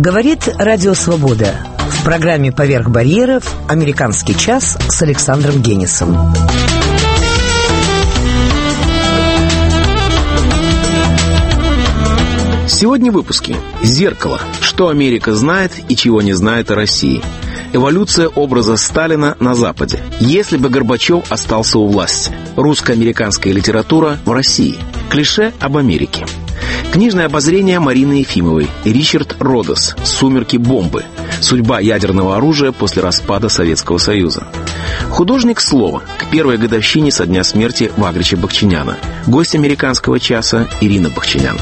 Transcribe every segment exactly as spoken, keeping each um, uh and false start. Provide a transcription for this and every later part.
Говорит Радио Свобода. В программе «Поверх барьеров» «Американский час» с Александром Генисом. Сегодня в выпуске. Зеркало. Что Америка знает и чего не знает о России. Эволюция образа Сталина на Западе. Если бы Горбачев остался у власти. Русско-американская литература в России. Клише об Америке. Книжное обозрение Марины Ефимовой. Ричард Родос. «Сумерки бомбы. Судьба ядерного оружия после распада Советского Союза». Художник слова. К первой годовщине со дня смерти Вагрича Бахчиняна. Гость американского часа Ирина Бахчинян.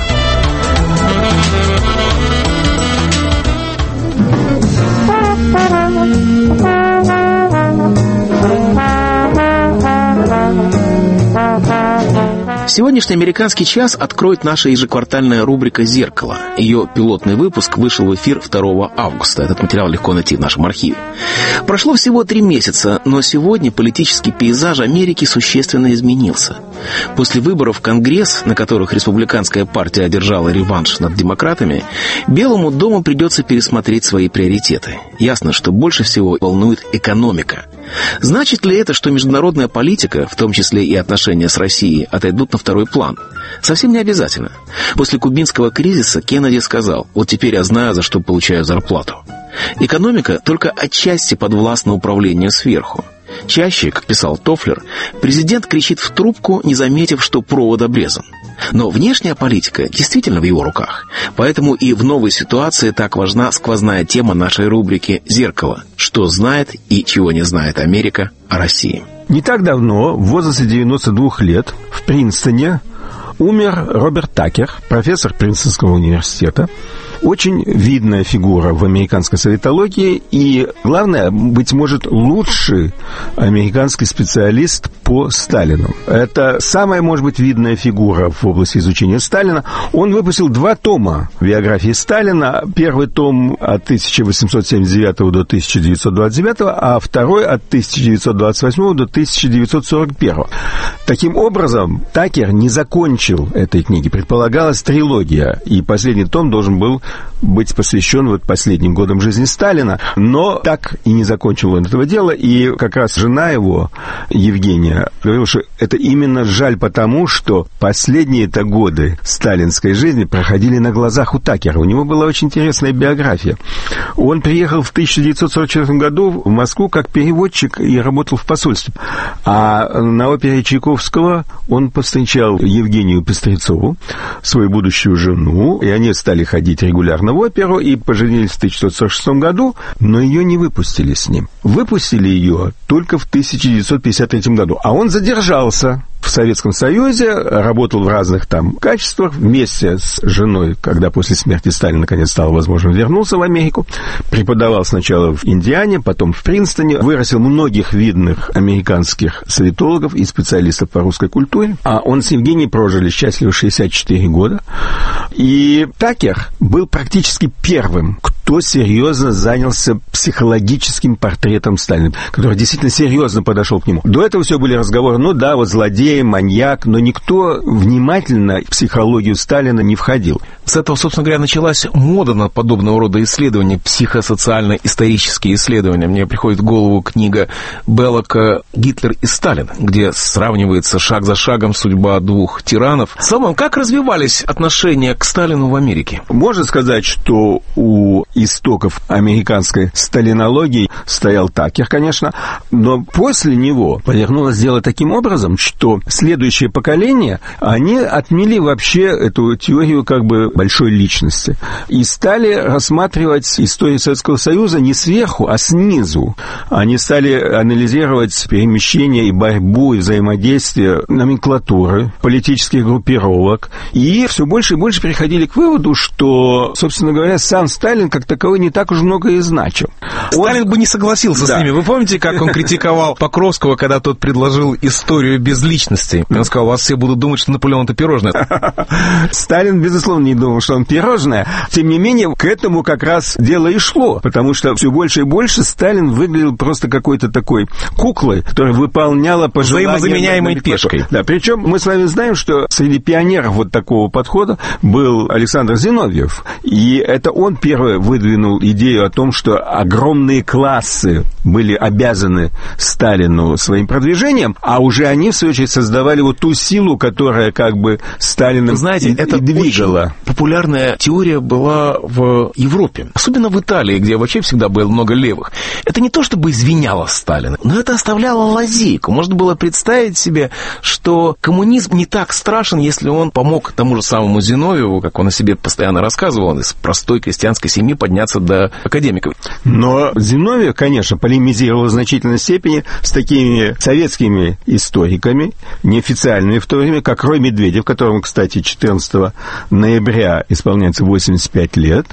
Сегодняшний «Американский час» откроет наша ежеквартальная рубрика «Зеркало». Ее пилотный выпуск вышел в эфир второго августа. Этот материал легко найти в нашем архиве. Прошло всего три месяца, но сегодня политический пейзаж Америки существенно изменился. После выборов в Конгресс, на которых республиканская партия одержала реванш над демократами, Белому дому придется пересмотреть свои приоритеты. Ясно, что больше всего волнует экономика. Значит ли это, что международная политика, в том числе и отношения с Россией, отойдут на второй план? Совсем не обязательно. После кубинского кризиса Кеннеди сказал: «Вот теперь я знаю, за что получаю зарплату». Экономика только отчасти подвластна управлению сверху. Чаще, как писал Тофлер, президент кричит в трубку, не заметив, что провод обрезан. Но внешняя политика действительно в его руках. Поэтому и в новой ситуации так важна сквозная тема нашей рубрики «Зеркало». Что знает и чего не знает Америка о России. Не так давно, в возрасте девяноста двух лет, в Принстоне умер Роберт Такер, профессор Принстонского университета. Очень видная фигура в американской советологии и, главное, быть может, лучший американский специалист по Сталину. Это самая, может быть, видная фигура в области изучения Сталина. Он выпустил два тома биографии Сталина. Первый том от тысяча восемьсот семьдесят девятого до тысяча девятьсот двадцать девятого, а второй от тысяча девятьсот двадцать восьмого до тысяча девятьсот сорок первого. Таким образом, Такер не закончил этой книги. Предполагалась трилогия, и последний том должен был быть посвящен вот последним годам жизни Сталина, но так и не закончил он этого дела, и как раз жена его, Евгения, говорила, что это именно жаль потому, что последние-то годы сталинской жизни проходили на глазах у Такера. У него была очень интересная биография. Он приехал в тысяча девятьсот сорок четвёртом году в Москву как переводчик и работал в посольстве. А на опере Чайковского он повстречал Евгению Пестрецову, свою будущую жену, и они стали ходить регулярно в оперу и поженились в тысяча девятьсот сорок шестом году, но ее не выпустили с ним. Выпустили ее только в тысяча девятьсот пятьдесят третьем году, а он задержался в Советском Союзе, работал в разных там качествах вместе с женой, когда после смерти Сталина наконец стало возможным, вернулся в Америку, преподавал сначала в Индиане, потом в Принстоне, вырастил многих видных американских советологов и специалистов по русской культуре, а он с Евгенией прожили счастливо шестьдесят четыре года. И Такер был практически первым, кто серьезно занялся психологическим портретом Сталина, который действительно серьезно подошел к нему. До этого все были разговоры, ну да, вот злодей, маньяк, но никто внимательно в психологию Сталина не входил. С этого, собственно говоря, началась мода на подобного рода исследования, психосоциально-исторические исследования. Мне приходит в голову книга Беллока «Гитлер и Сталин», где сравнивается шаг за шагом судьба двух тиранов. Салман, как развивались отношения к Сталину в Америке? Можно сказать, что у истоков американской сталинологии стоял Такер, конечно, но после него повернулось дело таким образом, что следующее поколение, они отмели вообще эту теорию как бы большой личности и стали рассматривать историю Советского Союза не сверху, а снизу. Они стали анализировать перемещение и борьбу, и взаимодействие номенклатуры, политических группировок, и все больше и больше приходили к выводу, что, собственно говоря, сам Сталин как таковой не так уж много и значил. Сталин Он... бы не согласился да. с ними. Вы помните, как он критиковал Покровского, когда тот предложил историю без личности? Он сказал, у вас все будут думать, что Наполеон — это пирожное. Сталин, безусловно, не думал, что он пирожное. Тем не менее, к этому как раз дело и шло, потому что все больше и больше Сталин выглядел просто какой-то такой куклой, которая выполняла пожелания... Взаимозаменяемой пешкой. Да, причем мы с вами знаем, что среди пионеров вот такого подхода был был Александр Зиновьев, и это он первый выдвинул идею о том, что огромные классы были обязаны Сталину своим продвижением, а уже они, в свою очередь, создавали вот ту силу, которая как бы Сталином Знаете, и, это и двигала. Очень популярная теория была в Европе, особенно в Италии, где вообще всегда было много левых. Это не то, чтобы извиняло Сталина, но это оставляло лазейку. Можно было представить себе, что коммунизм не так страшен, если он помог тому же самому Зиновьеву, как он о себе постоянно рассказывал, он из простой крестьянской семьи подняться до академиков. Но Зиновьев, конечно, полемизировал в значительной степени с такими советскими историками, неофициальными в то время, как Рой Медведев, которому, кстати, четырнадцатого ноября исполняется восемьдесят пять лет.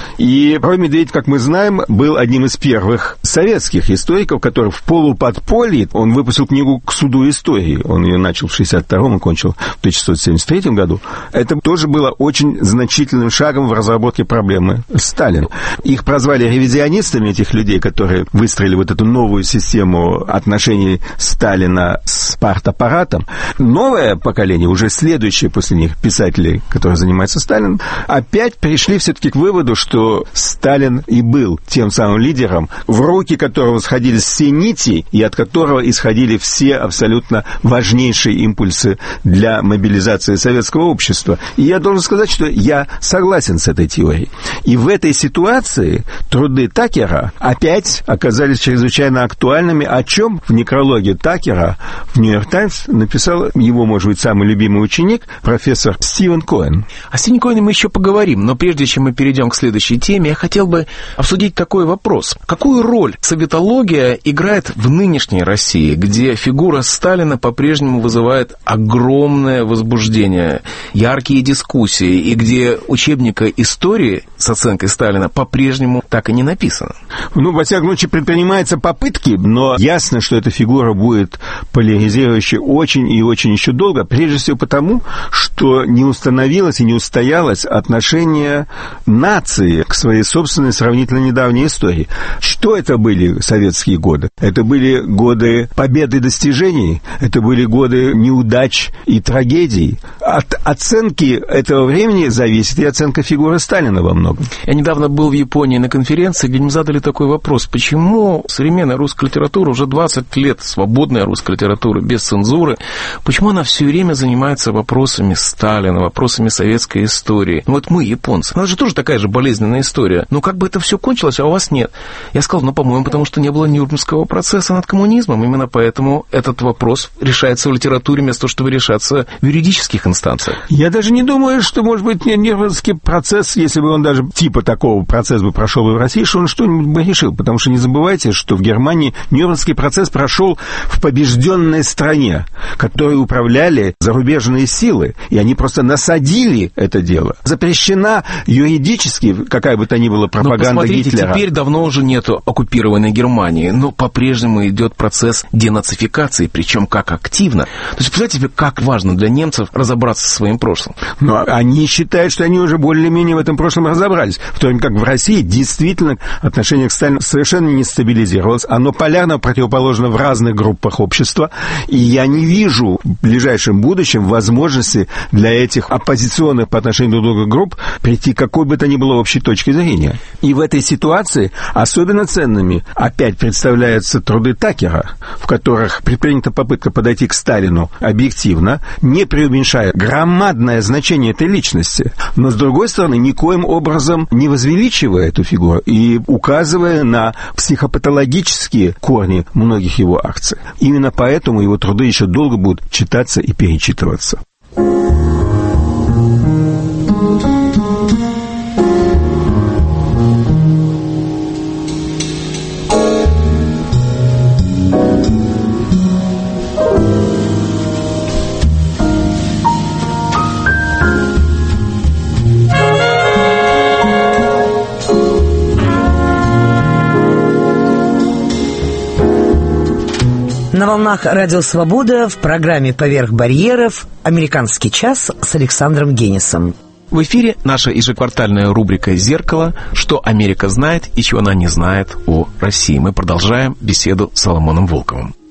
И Рой Медведев, как мы знаем, был одним из первых советских историков, который в полуподполье, он выпустил книгу «К суду истории». Он ее начал в шестьдесят втором, окончил в тысяча девятьсот семьдесят третьем году. Это тоже было очень значительным шагом в разработке проблемы Сталина. Их прозвали ревизионистами, этих людей, которые выстроили вот эту новую систему отношений Сталина с партаппаратом. Новое поколение, уже следующее после них, писателей, которые занимаются Сталином, опять пришли все-таки к выводу, что Сталин и был тем самым лидером, в руки которого сходили все нити, и от которого исходили все абсолютно важнейшие импульсы для мобилизации советского общества. И я должен сказать, что я согласен с этой теорией. И в этой ситуации труды Такера опять оказались чрезвычайно актуальными, о чем в некрологе Такера в «Нью-Йорк Таймс» написал его, может быть, самый любимый ученик, профессор Стивен Коэн. О Стивене Коэне мы еще поговорим, но прежде чем мы перейдем к следующей теме, я хотел бы обсудить такой вопрос. Какую роль советология играет в нынешней России, где фигура Сталина по-прежнему вызывает огромное возбуждение, яркие дискуссии, и где учебника истории с оценкой Сталина по-прежнему так и не написано? Ну, во всяком случае, предпринимаются попытки, но ясно, что эта фигура будет поляризирующей очень и очень еще долго, прежде всего потому, что не установилось и не устоялось отношение нации к своей собственной сравнительно недавней истории. Что это были советские годы? Это были годы побед и достижений, это были годы неудач и трагедий. От оценки этого времени зависит и оценка фигуры Сталина во многом. Я недавно был в Японии на конференции, где мне задали такой вопрос: почему современная русская литература, уже двадцать лет свободная русская литература, без цензуры, почему она все время занимается вопросами Сталина, вопросами советской истории? Ну вот мы, японцы, у нас же тоже такая же болезненная история. Ну как бы это все кончилось, а у вас нет? Я сказал, ну, по-моему, потому что не было Нюрнбергского процесса над коммунизмом. Именно поэтому этот вопрос решается в литературе вместо того, чтобы решаться в юридических инстанциях. Я даже не думаю, что, может быть, Нюрнбергский процесс, если бы он даже типа такого процесса бы прошел бы в России, что он что-нибудь бы решил. Потому что не забывайте, что в Германии Нюрнбергский процесс прошел в побежденной стране, которой управляли зарубежные силы, и они просто насадили это дело. Запрещена юридически какая бы то ни была пропаганда но посмотрите, Гитлера. Теперь давно уже нету оккупированной Германии, но по-прежнему идет процесс денацификации, причем как активно. То есть, представляете себе, как важно для немцев разобраться со своим прошлым. Но они считают, что они уже более-менее в этом прошлом разобрались. В то время как в России действительно отношение к Сталину совершенно не стабилизировалось. Оно полярно противоположно в разных группах общества. И я не вижу в ближайшем будущем возможности для этих оппозиционных по отношению друг к другу групп прийти к какой бы то ни было общей точке зрения. И в этой ситуации особенно ценными опять представляются труды Такера, в которых предпринята попытка подойти к Сталину объективно, не преуменьшая громадное значение этой личности, но, с другой стороны, никоим образом не возвеличивая эту фигуру и указывая на психопатологические корни многих его акций. Именно поэтому его труды еще долго будут читаться и перечитываться. На волнах Радио Свобода в программе «Поверх барьеров» «Американский час» с Александром Генисом. В эфире наша ежеквартальная рубрика «Зеркало. Что Америка знает и чего она не знает о России». Мы продолжаем беседу с Соломоном Волковым.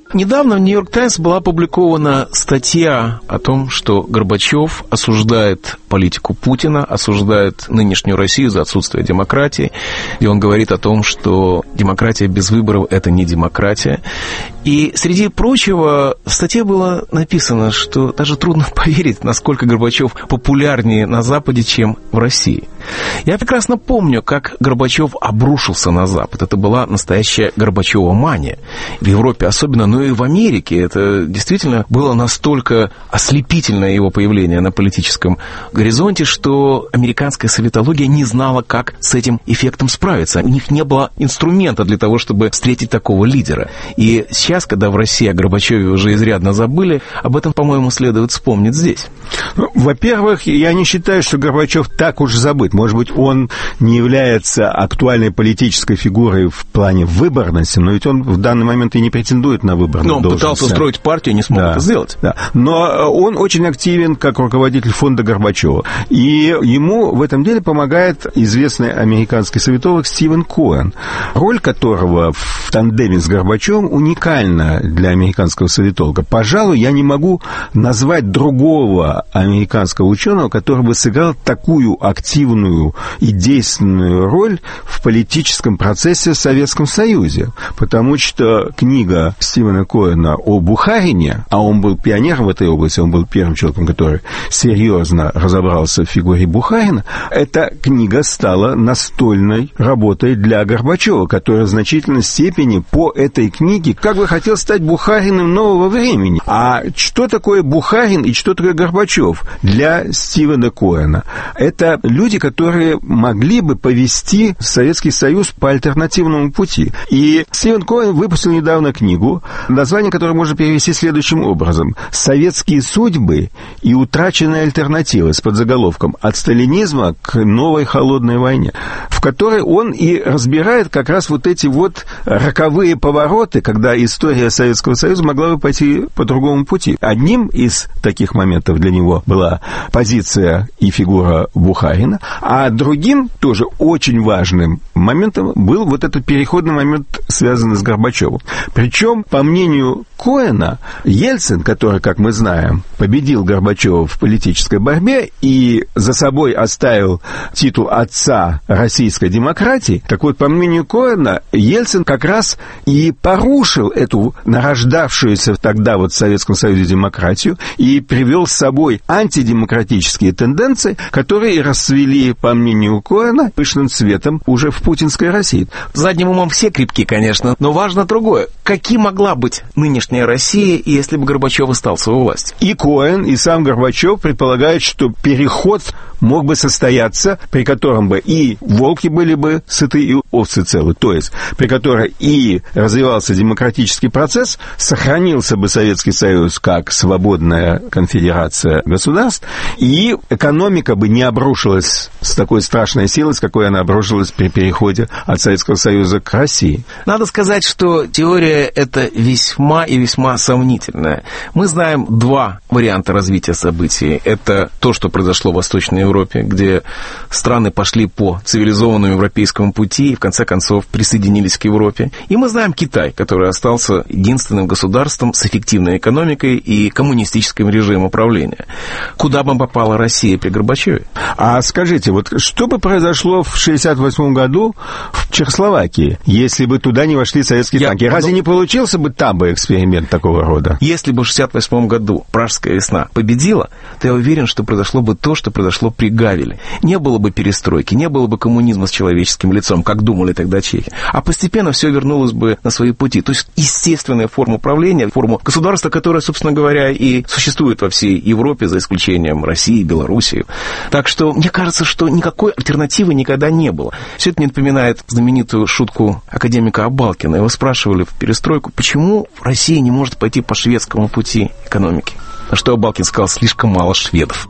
Недавно в «Нью-Йорк Таймс» была опубликована статья о том, что Горбачев осуждает политику Путина, осуждает нынешнюю Россию за отсутствие демократии, и он говорит о том, что демократия без выборов – это не демократия. И, среди прочего, в статье было написано, что даже трудно поверить, насколько Горбачев популярнее на Западе, чем в России. Я прекрасно помню, как Горбачев обрушился на Запад. Это была настоящая Горбачева мания. В Европе особенно, но и в Америке. Это действительно было настолько ослепительное его появление на политическом горизонте, что американская советология не знала, как с этим эффектом справиться. У них не было инструмента для того, чтобы встретить такого лидера. И сейчас, когда в России о Горбачеве уже изрядно забыли, об этом, по-моему, следует вспомнить здесь. Ну, во-первых, я не считаю, что Горбачев так уж забыт. Может быть, он не является актуальной политической фигурой в плане выборности, но ведь он в данный момент и не претендует на выборную должность. Но он пытался устроить партию, не смог да, это сделать. Да. Но он очень активен как руководитель фонда Горбачева. И ему в этом деле помогает известный американский советолог Стивен Коэн, роль которого в тандеме с Горбачевым уникальна для американского советолога. Пожалуй, я не могу назвать другого американского ученого, который бы сыграл такую активную и действенную роль в политическом процессе в Советском Союзе. Потому что книга Стивена Коэна о Бухарине, а он был пионером в этой области, он был первым человеком, который серьезно разобрался в фигуре Бухарина, эта книга стала настольной работой для Горбачева, который в значительной степени по этой книге как бы хотел стать Бухариным нового времени. А что такое Бухарин и что такое Горбачев для Стивена Коэна? Это люди, которые могли бы повести Советский Союз по альтернативному пути. И Стивен Коэн выпустил недавно книгу, название которой можно перевести следующим образом: «Советские судьбы и утраченные альтернативы», с подзаголовком «От сталинизма к новой холодной войне», в которой он и разбирает как раз вот эти вот роковые повороты, когда история Советского Союза могла бы пойти по другому пути. Одним из таких моментов для него была позиция и фигура Бухарина, а другим, тоже очень важным моментом, был вот этот переходный момент, связанный с Горбачевым. Причем, по мнению Коэна, Ельцин, который, как мы знаем, победил Горбачева в политической борьбе и за собой оставил титул отца российской демократии, так вот, по мнению Коэна, Ельцин как раз и порушил эту нарождавшуюся тогда вот в Советском Союзе демократию и привел с собой антидемократические тенденции, которые расцвели, по мнению Коэна, пышным цветом уже в путинской России. Задним умом все крепки, конечно, но важно другое. Каким могла быть нынешняя Россия, если бы Горбачев остался у власти? И Коэн, и сам Горбачев предполагают, что переход мог бы состояться, при котором бы и волки были бы сыты, и овцы целы. То есть, при которой и развивался демократический процесс, сохранился бы Советский Союз как свободная конфедерация государств, и экономика бы не обрушилась с такой страшной силой, с какой она обрушилась при переходе от Советского Союза к России. Надо сказать, что теория эта весьма и весьма сомнительная. Мы знаем два варианта развития событий. Это то, что произошло в Восточной Европе, где страны пошли по цивилизованному европейскому пути и в конце концов присоединились к Европе. И мы знаем Китай, который остался единственным государством с эффективной экономикой и коммунистическим режимом управления. Куда бы попала Россия при Горбачеве? А скажите, вот что бы произошло в шестьдесят восьмом году в Чехословакии, если бы туда не вошли советские Я танки? Разве подум... не получился бы там бы эксперимент такого рода? Если бы в шестьдесят восьмом году Пражская весна победила, то я уверен, что произошло бы то, что произошло при Гавеле. Не было бы перестройки, не было бы коммунизма с человеческим лицом, как думали тогда чехи. А постепенно все вернулось бы на свои пути. То есть естественная форма управления, форма государства, которая, собственно говоря, и существует во всей Европе, за исключением России, Белоруссии. Так что мне кажется, что никакой альтернативы никогда не было. Все это мне напоминает знаменитую шутку академика Абалкина. Его спрашивали в перестройку, почему Россия не может пойти по шведскому пути экономики. На что Абалкин сказал, слишком мало шведов.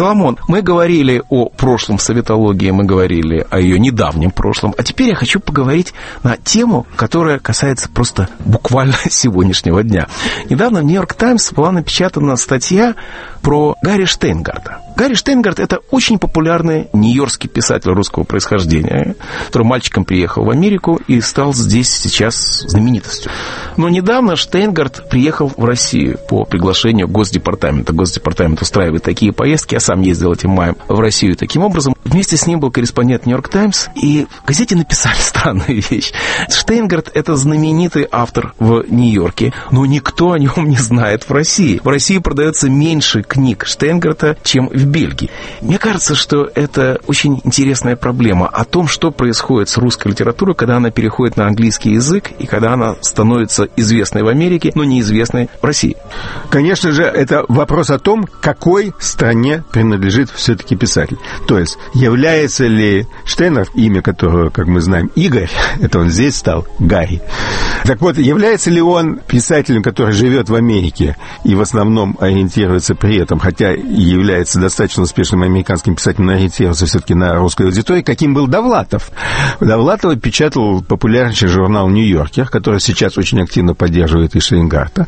Соломон, мы говорили о прошлом в советологии, мы говорили о ее недавнем прошлом, а теперь я хочу поговорить на тему, которая касается просто буквально сегодняшнего дня. Недавно в «Нью-Йорк Таймс» была напечатана статья про Гарри Штейнгарта. Гарри Штейнгарт – это очень популярный нью-йоркский писатель русского происхождения, который мальчиком приехал в Америку и стал здесь сейчас знаменитостью. Но недавно Штейнгарт приехал в Россию по приглашению Госдепартамента. Госдепартамент устраивает такие поездки. Я сам ездил этим маем в Россию таким образом. Вместе с ним был корреспондент «Нью-Йорк Таймс», и в газете написали странную вещь. Штейнгарт – это знаменитый автор в Нью-Йорке, но никто о нем не знает в России. В России продается меньше книг Штейнгарта, чем в Бельгии. Мне кажется, что это очень интересная проблема о том, что происходит с русской литературой, когда она переходит на английский язык и когда она становится известной в Америке, но неизвестной в России. Конечно же, это вопрос о том, какой стране принадлежит все-таки писатель. То есть, является ли Штейнгарт, имя которого, как мы знаем, Игорь, это он здесь стал Гарри. Так вот, является ли он писателем, который живет в Америке и в основном ориентируется при этом, хотя и является достаточно успешным американским писателем, но ориентируется все-таки на русской аудитории, каким был Довлатов. Довлатова печатал популярнейший журнал «Нью-Йоркер», который сейчас очень активно поддерживает и Штейнгарта.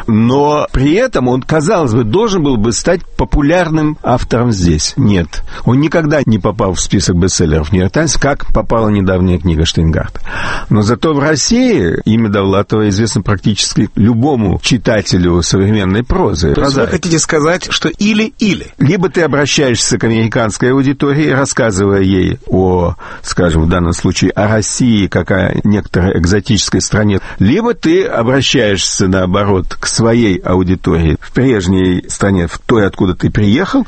Но при этом он, казалось бы, должен был бы стать популярным автором здесь. Нет. Он никогда не попал в список бестселлеров «Нью-Йорк Таймс», как попала недавняя книга Штейнгарта. Но зато в России имя Довлатова известно практически любому читателю современной прозы. То есть вы хотите сказать, что или-или? Либо ты обращаешься к американской аудитории, рассказывая ей о, скажем, в данном случае, о России, как о некоторой экзотической стране, либо ты обращаешься, наоборот, к своей аудитории в прежней стране, в той, откуда ты приехал,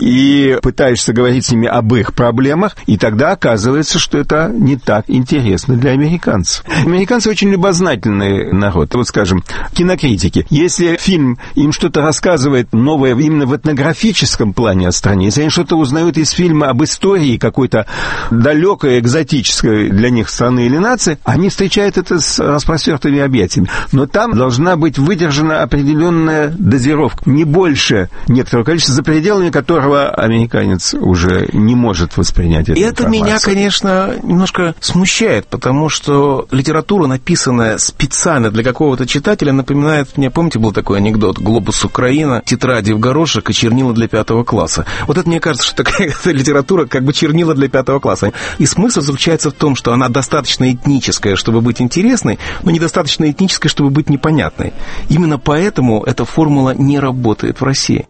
и пытаешься говорить с ними об их проблемах, и тогда оказывается, что это не так интересно для американцев. Американцы очень любознательный народ. Вот, скажем, кинокритики. Если фильм им что-то рассказывает новое именно в этнографическом плане о стране, если они что-то узнают из фильма об истории какой-то далекой, экзотической для них страны или нации, они встречают это с распростертыми объятиями. Но там должна быть выдержана определенная дозировка, не больше некоторого количества, за пределами которого американец уже не может воспринять эту И это информацию. меня, конечно, немножко смущает, потому что литература, написанная специально для какого-то читателя, напоминает мне, помните, был такой анекдот: «Глобус Украина, тетради в горошек и чернила для пятого класса». Вот это, мне кажется, что такая литература как бы чернила для пятого класса. И смысл заключается в том, что она достаточно этническая, чтобы быть интересной, но недостаточно этническая, чтобы быть непонятной. Именно поэтому эта формула не работает в России.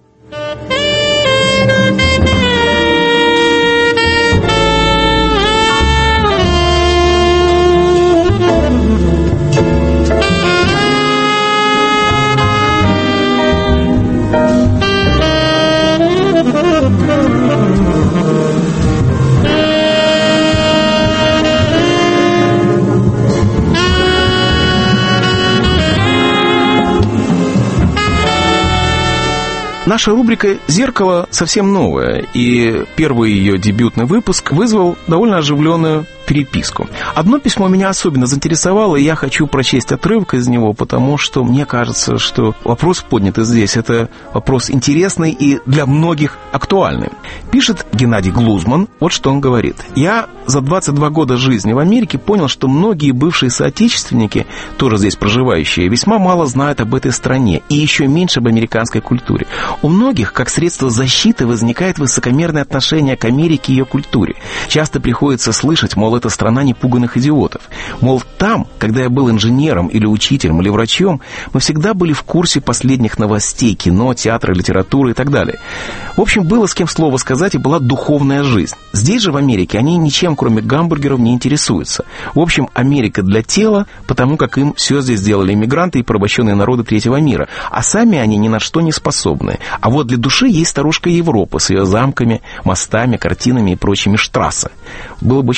Наша рубрика «Зеркало» совсем новая, и первый ее дебютный выпуск вызвал довольно оживленную переписку. Одно письмо меня особенно заинтересовало, и я хочу прочесть отрывок из него, потому что мне кажется, что вопрос, поднятый здесь, это вопрос интересный и для многих актуальный. Пишет Геннадий Глузман, вот что он говорит. «Я за двадцать два года жизни в Америке понял, что многие бывшие соотечественники, тоже здесь проживающие, весьма мало знают об этой стране и еще меньше об американской культуре. У многих, как средство защиты, возникает высокомерное отношение к Америке и ее культуре. Часто приходится слышать, мол, это страна непуганных идиотов. Мол, там, когда я был инженером или учителем или врачом, мы всегда были в курсе последних новостей, кино, театра, литературы и так далее. В общем, было с кем слово сказать, и была духовная жизнь. Здесь же, в Америке, они ничем, кроме гамбургеров, не интересуются. В общем, Америка для тела, потому как им все здесь сделали иммигранты и порабощенные народы третьего мира. А сами они ни на что не способны. А вот для души есть старушка Европа с ее замками, мостами, картинами и прочими штрассе. Было бы очень интересно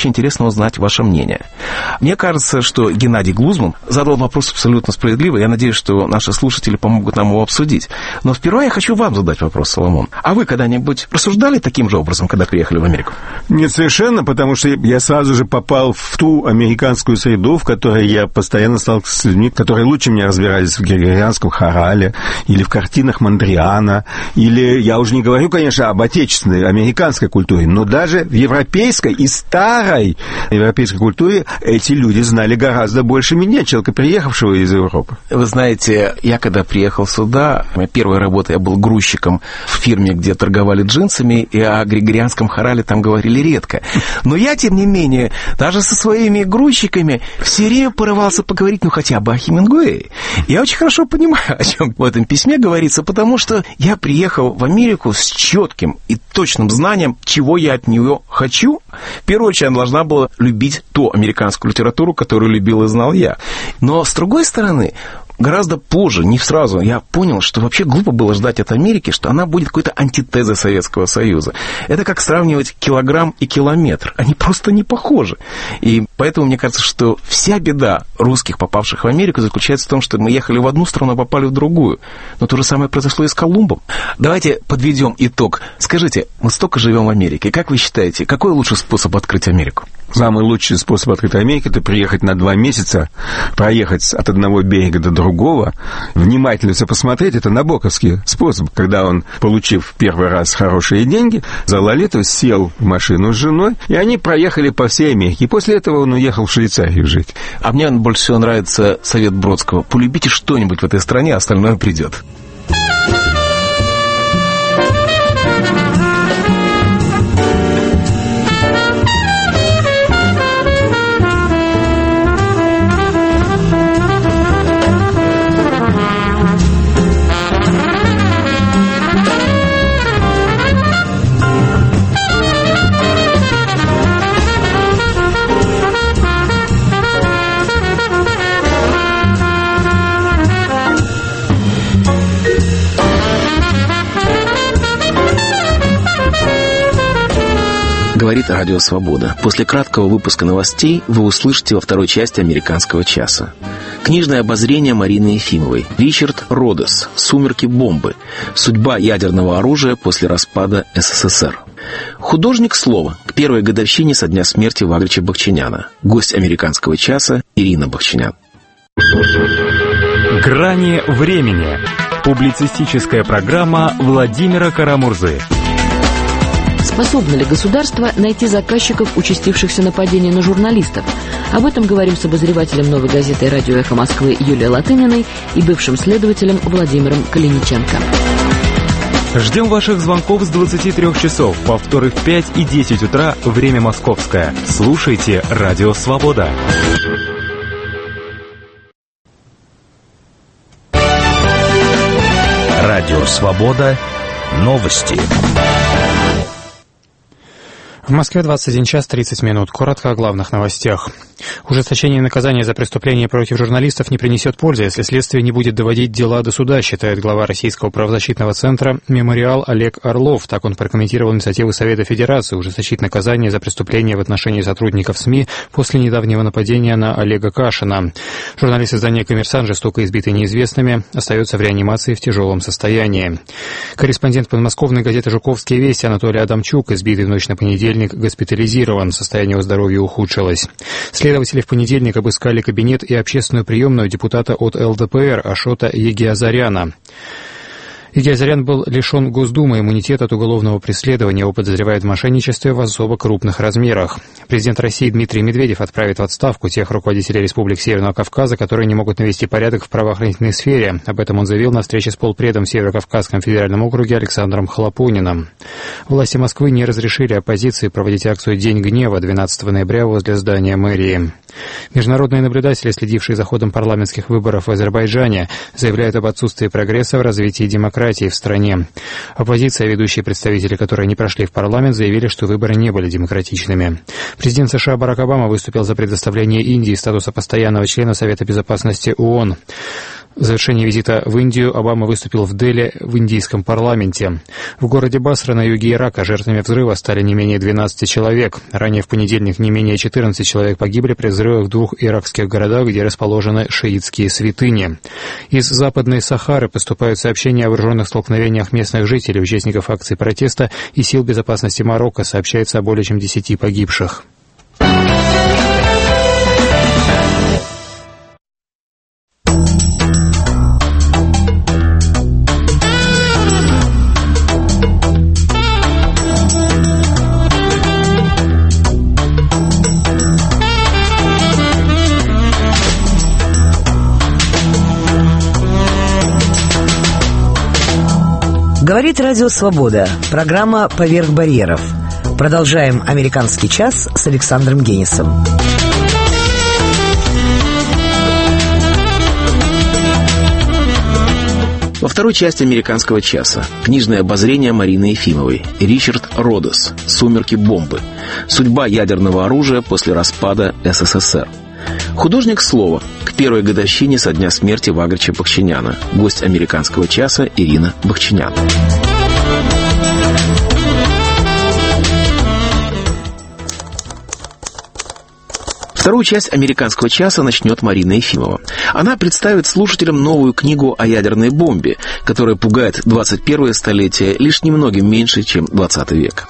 узнать ваше мнение. Мне кажется, что Геннадий Глузман задал вопрос абсолютно справедливый. Я надеюсь, что наши слушатели помогут нам его обсудить. Но сперва я хочу вам задать вопрос, Соломон. А вы когда-нибудь рассуждали таким же образом, когда приехали в Америку? Нет, совершенно, потому что я сразу же попал в ту американскую среду, в которой я постоянно сталкивался с людьми, которые лучше меня разбирались в григорианском хорале или в картинах Мондриана, или, я уже не говорю, конечно, об отечественной, американской культуре, но даже в европейской и старой европейской культуре эти люди знали гораздо больше меня, человека, приехавшего из Европы. Вы знаете, я когда приехал сюда, моя первая работа, я был грузчиком в фирме, где торговали джинсами, и о григорианском хорале там говорили редко. Но я, тем не менее, даже со своими грузчиками все время порывался поговорить, ну, хотя бы о Хемингуэе. Я очень хорошо понимаю, о чем в этом письме говорится, потому что я приехал в Америку с четким и точным знанием, чего я от нее хочу. В первую очередь, она должна была любить ту американскую литературу, которую любил и знал я. Но, с другой стороны, гораздо позже, не сразу, я понял, что вообще глупо было ждать от Америки, что она будет какой-то антитезой Советского Союза. Это как сравнивать килограмм и километр. Они просто не похожи. И поэтому мне кажется, что вся беда русских, попавших в Америку, заключается в том, что мы ехали в одну страну, а попали в другую. Но то же самое произошло и с Колумбом. Давайте подведем итог. Скажите, мы столько живем в Америке. Как вы считаете, какой лучший способ открыть Америку? Самый лучший способ открыть Америку – это приехать на два месяца, проехать от одного берега до другого, внимательно все посмотреть. Это набоковский способ, когда он, получив первый раз хорошие деньги, за лолиту сел в машину с женой, и они проехали по всей Америке. И после этого он уехал в Швейцарию жить. А мне больше всего нравится совет Бродского. Полюбите что-нибудь в этой стране, а остальное придет. Говорит Радио Свобода. После краткого выпуска новостей вы услышите во второй части «Американского часа». Книжное обозрение Марины Ефимовой. Ричард Родос. «Сумерки бомбы. Судьба ядерного оружия после распада СССР». Художник слова. К первой годовщине со дня смерти Вагрича Бахчиняна. Гость «Американского часа» Ирина Бахчинян. «Грани времени». Публицистическая программа Владимира Карамурзы. Способно ли государство найти заказчиков участившихся нападений на журналистов? Об этом говорим с обозревателем «Новой газеты» и радио «Эхо Москвы» Юлией Латыниной и бывшим следователем Владимиром Калиниченко. Ждем ваших звонков с двадцати трёх часов, повторы в пять и десять утра, время московское. Слушайте «Радио Свобода». Радио Свобода. Новости. В Москве двадцать один час тридцать минут. Коротко о главных новостях. Ужесточение наказания за преступления против журналистов не принесет пользы, если следствие не будет доводить дела до суда, считает глава Российского правозащитного центра «Мемориал» Олег Орлов. Так он прокомментировал инициативу Совета Федерации ужесточить наказание за преступления в отношении сотрудников СМИ после недавнего нападения на Олега Кашина. Журналист издания «Коммерсант», жестоко избитый неизвестными, остается в реанимации в тяжелом состоянии. Корреспондент подмосковной газеты «Жуковские вести» Анатолий Адамчук, избитый в ночь на понедельник, госпитализирован, состояние его здоровья ухудшилось. Следователи в понедельник обыскали кабинет и общественную приемную депутата от эл дэ пэ эр Ашота Егиазаряна. Егиазарян был лишен Госдумы иммунитета от уголовного преследования. Его подозревают в мошенничестве в особо крупных размерах. Президент России Дмитрий Медведев отправит в отставку тех руководителей республик Северного Кавказа, которые не могут навести порядок в правоохранительной сфере. Об этом он заявил на встрече с полпредом в Северо-Кавказском федеральном округе Александром Хлопуниным. Власти Москвы не разрешили оппозиции проводить акцию «День гнева» двенадцатого ноября возле здания мэрии. Международные наблюдатели, следившие за ходом парламентских выборов в Азербайджане, заявляют об отсутствии прогресса в развитии демократии в стране. Оппозиция, ведущие представители, которые не прошли в парламент, заявили, что выборы не были демократичными. Президент США Барак Обама выступил за предоставление Индии статуса постоянного члена Совета Безопасности ООН. В завершении визита в Индию Обама выступил в Дели в индийском парламенте. В городе Басра на юге Ирака жертвами взрыва стали не менее двенадцати человек. Ранее в понедельник не менее четырнадцати человек погибли при взрывах в двух иракских городах, где расположены шиитские святыни. Из Западной Сахары поступают сообщения о вооруженных столкновениях местных жителей, участников акций протеста и сил безопасности Марокко. Сообщается о более чем десяти погибших. Говорит Радио Свобода. Программа «Поверх барьеров». Продолжаем «Американский час» с Александром Генисом. Во второй части «Американского часа» книжное обозрение Марины Ефимовой. Ричард Родос. «Сумерки бомбы. Судьба ядерного оружия после распада СССР». Художник слова. К первой годовщине со дня смерти Вагрича Бахчиняна. Гость «Американского часа» Ирина Бахчинян. Вторую часть «Американского часа» начнет Марина Ефимова. Она представит слушателям новую книгу о ядерной бомбе, которая пугает двадцать первое столетие лишь немногим меньше, чем двадцатый век.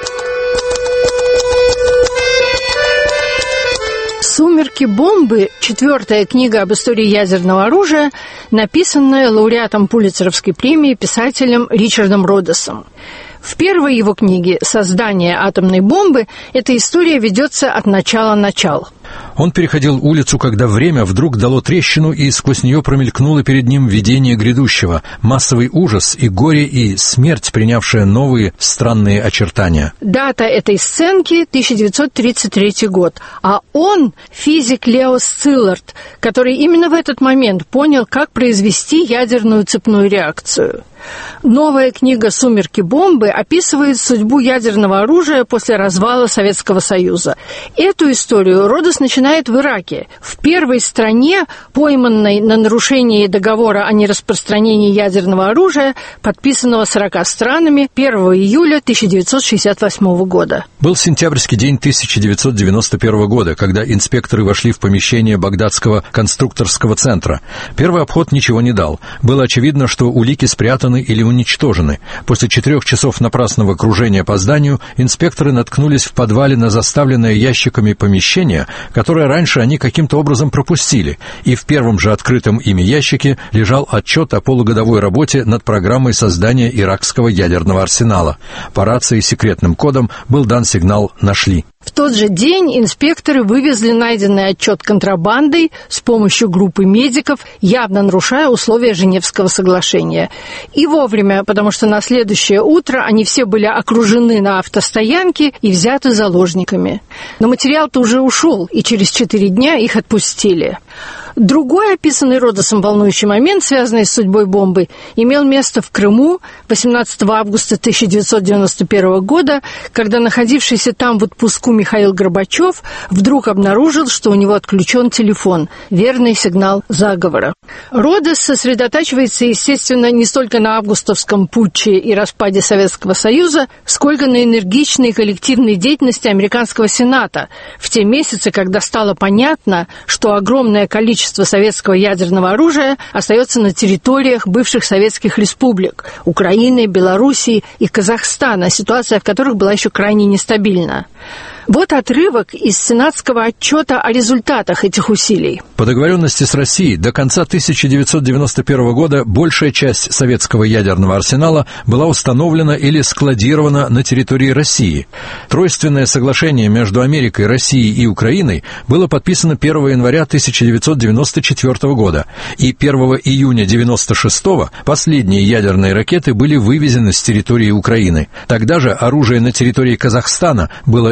«Сумерки бомбы» — четвертая книга об истории ядерного оружия, написанная лауреатом Пулитцеровской премии писателем Ричардом Родосом. В первой его книге «Создание атомной бомбы» эта история ведется от начала-начала. Он переходил улицу, когда время вдруг дало трещину, и сквозь нее промелькнуло перед ним видение грядущего, массовый ужас и горе, и смерть, принявшая новые странные очертания. Дата этой сценки — тысяча девятьсот тридцать третий год, а он — физик Лео Сциллард, который именно в этот момент понял, как произвести ядерную цепную реакцию. Новая книга «Сумерки бомбы» описывает судьбу ядерного оружия после развала Советского Союза. Эту историю Родос начинает в Ираке, в первой стране, пойманной на нарушении договора о нераспространении ядерного оружия, подписанного сорока странами первого июля тысяча девятьсот шестьдесят восьмого года. Был сентябрьский день тысяча девятьсот девяносто первого года, когда инспекторы вошли в помещение Багдадского конструкторского центра. Первый обход ничего не дал. Было очевидно, что улики спрятаны или уничтожены. После четырех часов напрасного кружения по зданию инспекторы наткнулись в подвале на заставленное ящиками помещение, которое раньше они каким-то образом пропустили, и в первом же открытом ими ящике лежал отчет о полугодовой работе над программой создания иракского ядерного арсенала. По рации секретным кодом был дан сигнал «Нашли». В тот же день инспекторы вывезли найденный отчет контрабандой с помощью группы медиков, явно нарушая условия Женевского соглашения. И вовремя, потому что на следующее утро они все были окружены на автостоянке и взяты заложниками. Но материал-то уже ушел, и через четыре дня их отпустили. Другой описанный Родосом волнующий момент, связанный с судьбой бомбы, имел место в Крыму восемнадцатого августа тысяча девятьсот девяносто первого года, когда находившийся там в отпуску Михаил Горбачев вдруг обнаружил, что у него отключен телефон, верный сигнал заговора. Родос сосредотачивается, естественно, не столько на августовском путче и распаде Советского Союза, сколько на энергичной коллективной деятельности американского Сената в те месяцы, когда стало понятно, что огромное количество советского ядерного оружия остается на территориях бывших советских республик – Украины, Белоруссии и Казахстана, ситуация в которых была еще крайне нестабильна. Вот отрывок из сенатского отчета о результатах этих усилий. По договоренности с Россией до конца тысяча девятьсот девяносто первого года большая часть советского ядерного арсенала была установлена или складирована на территории России. Тройственное соглашение между Америкой, Россией и Украиной было подписано первого января тысяча девятьсот девяносто четвертого года, и первого июня девяносто шестого последние ядерные ракеты были вывезены с территории Украины. Тогда же оружие на территории Казахстана было или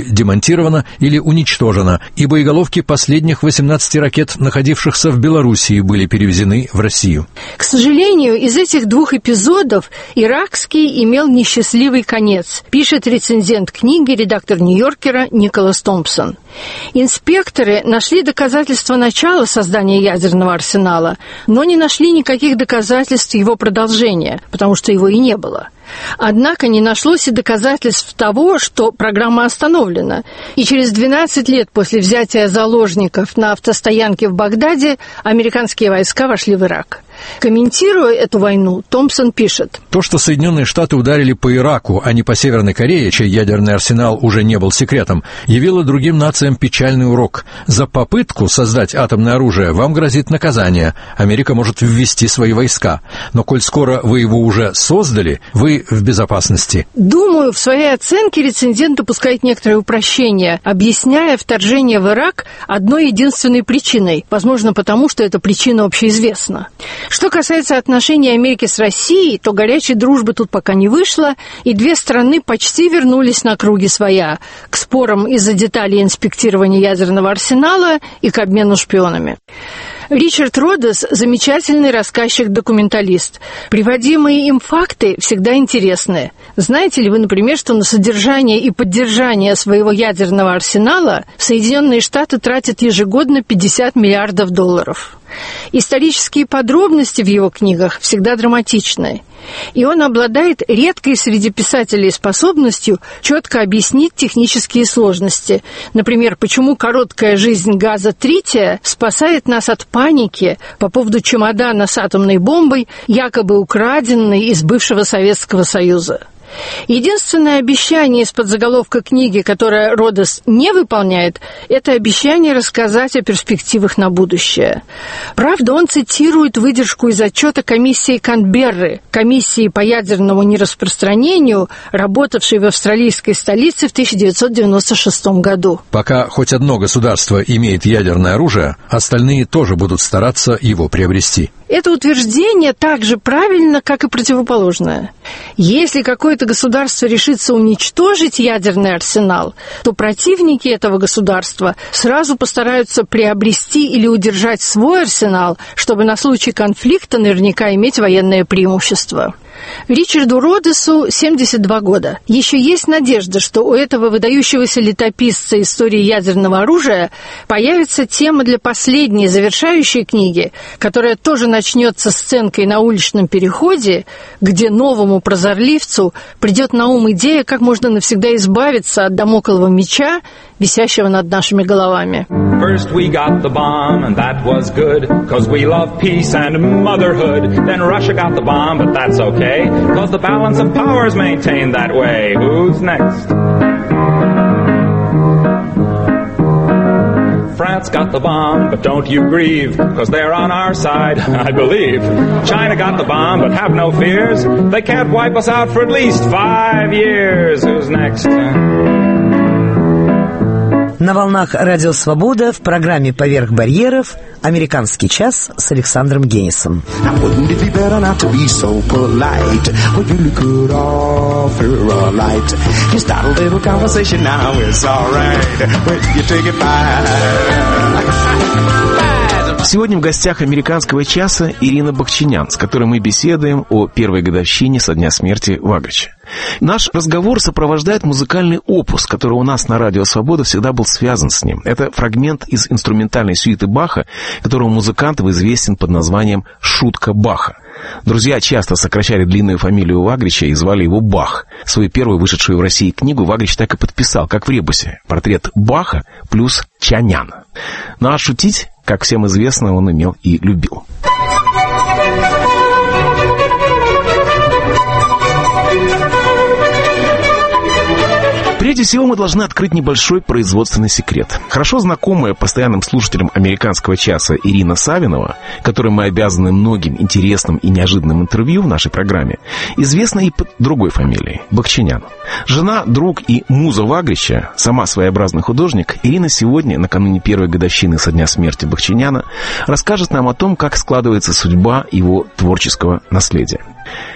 демонтирована или уничтожена, и боеголовки последних восемнадцати ракет, находившихся в Белоруссии, были перевезены в Россию. К сожалению, из этих двух эпизодов иракский имел несчастливый конец, пишет рецензент книги, редактор «Нью-Йоркера» Николас Томпсон. Инспекторы нашли доказательства начала создания ядерного арсенала, но не нашли никаких доказательств его продолжения, потому что его и не было. Однако не нашлось и доказательств того, что программа остановлена, и через двенадцать лет после взятия заложников на автостоянке в Багдаде американские войска вошли в Ирак. Комментируя эту войну, Томпсон пишет: То, что Соединенные Штаты ударили по Ираку, а не по Северной Корее, чей ядерный арсенал уже не был секретом, явило другим нациям печальный урок. За попытку создать атомное оружие вам грозит наказание. Америка может ввести свои войска. Но коль скоро вы его уже создали, вы в безопасности. Думаю, в своей оценке рецензент допускает некоторые упрощения, объясняя вторжение в Ирак одной единственной причиной, возможно, потому что эта причина общеизвестна. Что касается отношений Америки с Россией, то горячей дружбы тут пока не вышло, и две страны почти вернулись на круги своя, к спорам из-за деталей инспектирования ядерного арсенала и к обмену шпионами. Ричард Родес – замечательный рассказчик-документалист. Приводимые им факты всегда интересны. Знаете ли вы, например, что на содержание и поддержание своего ядерного арсенала Соединенные Штаты тратят ежегодно пятьдесят миллиардов долларов? Исторические подробности в его книгах всегда драматичны. И он обладает редкой среди писателей способностью четко объяснить технические сложности. Например, почему короткая жизнь газа трития спасает нас от паники по поводу чемодана с атомной бомбой, якобы украденной из бывшего Советского Союза. Единственное обещание из-под заголовка книги, которое Родес не выполняет, это обещание рассказать о перспективах на будущее. Правда, он цитирует выдержку из отчета комиссии Канберры, комиссии по ядерному нераспространению, работавшей в австралийской столице в тысяча девятьсот девяносто шестом году. Пока хоть одно государство имеет ядерное оружие, остальные тоже будут стараться его приобрести. Это утверждение так же правильно, как и противоположное. Если какое-то государство решится уничтожить ядерный арсенал, то противники этого государства сразу постараются приобрести или удержать свой арсенал, чтобы на случай конфликта наверняка иметь военное преимущество. Ричарду Родесу семьдесят два года. Еще есть надежда, что у этого выдающегося летописца истории ядерного оружия появится тема для последней завершающей книги, которая тоже начнется сценкой на уличном переходе, где новому прозорливцу придет на ум идея, как можно навсегда избавиться от дамоклова меча, висящего над нашими головами. First we got the bomb, and that was good, cause we love peace and motherhood. Then Russia got the bomb, but that's okay, cause the balance of power is maintained that way. Who's next? France got the bomb, but don't you grieve, cause they're on our side, I believe. China got the bomb, but have no fears, they can't wipe us out for at least five years. Who's next? На волнах Радио Свобода в программе «Поверх барьеров» «Американский час» с Александром Генисом. Сегодня в гостях «Американского часа» Ирина Бахчинян, с которой мы беседуем о первой годовщине со дня смерти Вагрича. Наш разговор сопровождает музыкальный опус, который у нас на Радио Свобода всегда был связан с ним. Это фрагмент из инструментальной сюиты Баха, которому музыкантов известен под названием «Шутка Баха». Друзья часто сокращали длинную фамилию Вагрича и звали его Бах. Свою первую вышедшую в России книгу Вагрич так и подписал, как в ребусе. Портрет Баха плюс Чанян. Ну а шутить, как всем известно, он умел и любил. Прежде всего, мы должны открыть небольшой производственный секрет. Хорошо знакомая постоянным слушателям «Американского часа» Ирина Савинова, которой мы обязаны многим интересным и неожиданным интервью в нашей программе, известна и под другой фамилией – Бахчинян. Жена, друг и муза Вагрича, сама своеобразный художник, Ирина сегодня, накануне первой годовщины со дня смерти Бахчиняна, расскажет нам о том, как складывается судьба его творческого наследия.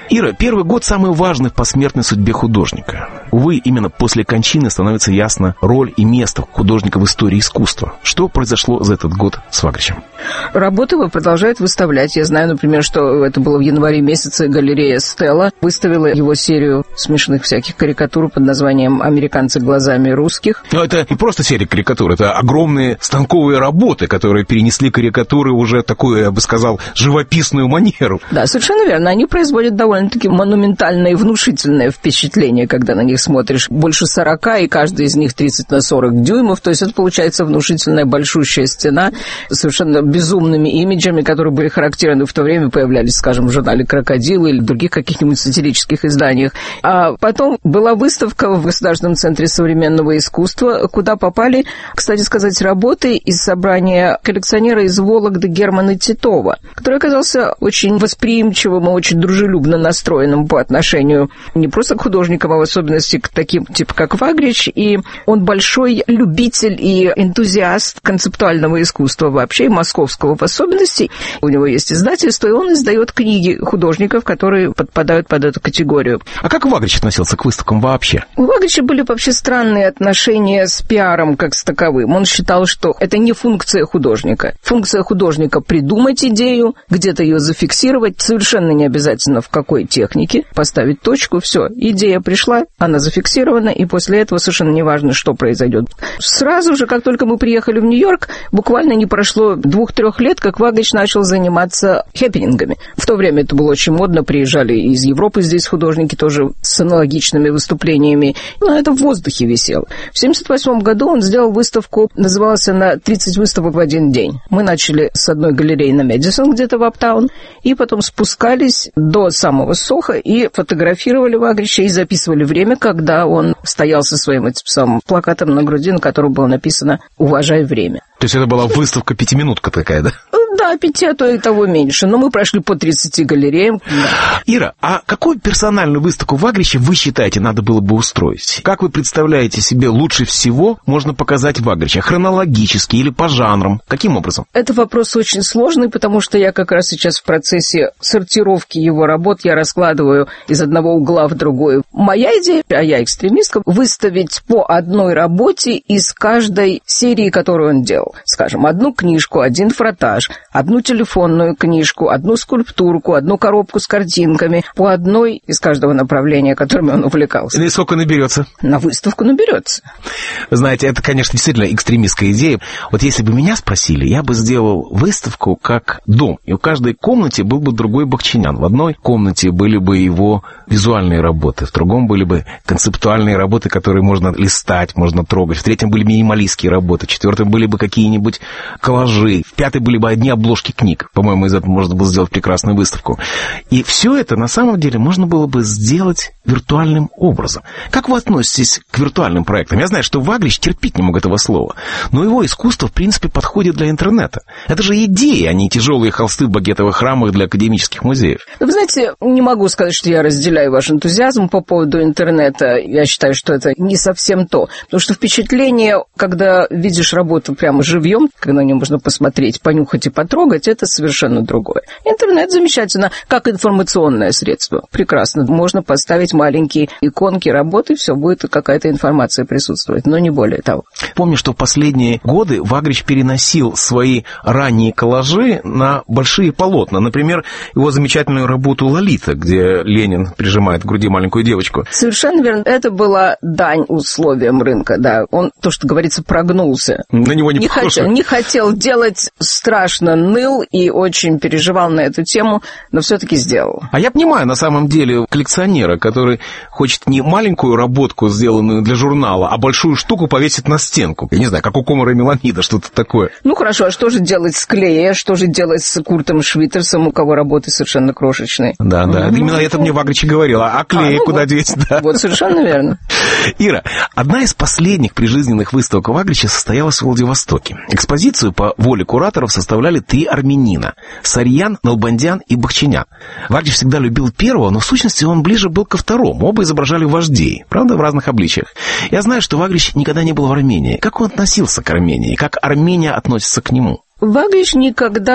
Ира, первый год самый важный в посмертной судьбе художника. Увы, именно после кончины становится ясна роль и место художника в истории искусства. Что произошло за этот год с Вагричем? Работы его продолжают выставлять. Я знаю, например, что это было в январе месяце, галерея «Стелла» выставила его серию смешных всяких карикатур под названием «Американцы глазами русских». Но это не просто серия карикатур, это огромные станковые работы, которые перенесли карикатуры уже такую, я бы сказал, живописную манеру. Да, совершенно верно. Они производят довольно-таки монументальное и внушительное впечатление, когда на них смотришь. Больше сорока, и каждый из них тридцать на сорок дюймов. То есть это получается внушительная большущая стена с совершенно безумными имиджами, которые были характерны в то время, появлялись, скажем, в журнале «Крокодил» или других каких-нибудь сатирических изданиях. А потом была выставка в Государственном центре современного искусства, куда попали, кстати сказать, работы из собрания коллекционера из Вологды Германа Титова, который оказался очень восприимчивым и очень дружелюбно настроенным по отношению не просто к художникам, а в особенности к таким, типа как Вагрич. И он большой любитель и энтузиаст концептуального искусства вообще, и московского в особенности. У него есть издательство, и он издает книги художников, которые подпадают под эту категорию. А как Вагрич относился к выставкам вообще? У Вагрича были вообще странные отношения с пиаром как с таковым. Он считал, что это не функция художника. Функция художника — придумать идею, где-то ее зафиксировать, совершенно не обязательно в какой технике, поставить точку, все, идея пришла, она зафиксирована, и после этого совершенно неважно, что произойдет. Сразу же, как только мы приехали в Нью-Йорк, буквально не прошло двух-трех лет, как Вагрич начал заниматься хэппенингами. В то время это было очень модно, приезжали из Европы здесь художники тоже с аналогичными выступлениями, но это в воздухе висело. В семьдесят восьмом году он сделал выставку, называлась она «тридцать выставок в один день». Мы начали с одной галереи на Мэдисон, где-то в Аптаун, и потом спускались до самого Сохо и фотографировали Вагрича и записывали время, когда он стоял со своим этим самым плакатом на груди, на котором было написано «Уважай время». То есть это была выставка пятиминутка такая, да? Да, пяти, а то и того меньше. Но мы прошли по тридцати галереям. Да. Ира, а какую персональную выставку Вагрича вы считаете надо было бы устроить? Как вы представляете себе лучше всего можно показать Вагрича? Хронологически или по жанрам? Каким образом? Это вопрос очень сложный, потому что я как раз сейчас в процессе сортировки его работ, я раскладываю из одного угла в другой. Моя идея, а я экстремистка, выставить по одной работе из каждой серии, которую он делал. Скажем, одну книжку, один фротаж, одну телефонную книжку, одну скульптурку, одну коробку с картинками, по одной из каждого направления, которыми он увлекался. И сколько наберется? На выставку наберется. Знаете, это, конечно, действительно экстремистская идея. Вот если бы меня спросили, я бы сделал выставку как дом. И в каждой комнате был бы другой Бахчинян. В одной комнате были бы его визуальные работы, в другом были бы концептуальные работы, которые можно листать, можно трогать, в третьем были минималистские работы, в четвертом были бы какие-нибудь коллажи, в пятой были бы одни обложки книг. По-моему, из этого можно было сделать прекрасную выставку. И все это, на самом деле, можно было бы сделать виртуальным образом. Как вы относитесь к виртуальным проектам? Я знаю, что Вагрич терпеть не мог этого слова, но его искусство, в принципе, подходит для интернета. Это же идеи, а не тяжелые холсты в багетовых рамах для академических музеев. Вы знаете, не могу сказать, что я разделяю ваш энтузиазм по поводу интернета. Я считаю, что это не совсем то. Потому что впечатление, когда видишь работу прямо живьем, когда на нее можно посмотреть, понюхать и потрогать, это совершенно другое. Интернет замечательно, как информационное средство. Прекрасно. Можно поставить маленькие иконки работы, все, будет какая-то информация присутствовать, но не более того. Помню, что в последние годы Вагрич переносил свои ранние коллажи на большие полотна. Например, его замечательную работу «Лолита», где Ленин прижимает к груди маленькую девочку. Совершенно верно. Это была дань условиям рынка, да. Он, то, что говорится, прогнулся. На него не, не похоже. Хотел, не хотел делать, страшно ныл и очень переживал на эту тему, но все-таки сделал. А я понимаю, на самом деле, коллекционера, который хочет не маленькую работку, сделанную для журнала, а большую штуку повесить на стенку. Я не знаю, как у Комара Меламида, что-то такое. Ну, хорошо, а что же делать с Клея, что же делать с Куртом Швитерсом, у кого работы совершенно крошечные? Да, да, mm-hmm. именно это мне Вагрич и говорил. А Клея а, ну куда вот, деть? Да. Вот, совершенно верно. Ира, одна из последних прижизненных выставок Вагрича состоялась в Владивостоке. Экспозицию по воле кураторов составляли три армянина – Сарьян, Налбандян и Бахчинян. Вагрич всегда любил первого, но в сущности он ближе был ко второму. Оба изображали вождей, правда, в разных обличиях. Я знаю, что Вагрич никогда не был в Армении. Как он относился к Армении? Как Армения относится к нему? Вагрич никогда